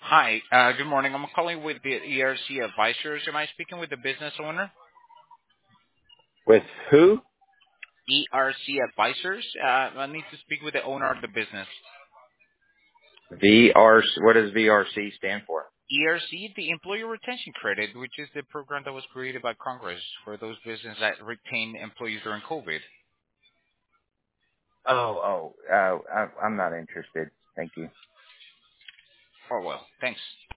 Hi, good morning. I'm calling with the ERC Advisors. Am I speaking with the business owner? With who? ERC Advisors. I need to speak with the owner of the business. VRC. What does VRC stand for? ERC, the Employee Retention Credit, which is the program that was created by Congress for those businesses that retain employees during COVID. I'm not interested. Thank you. Oh, well, thanks.